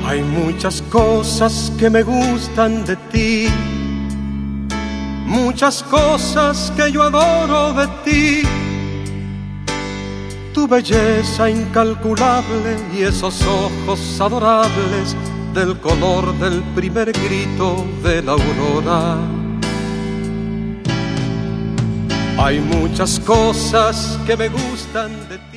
Hay muchas cosas que me gustan de ti, muchas cosas que yo adoro de ti. Tu belleza incalculable y esos ojos adorables del color del primer grito de la aurora. Hay muchas cosas que me gustan de ti.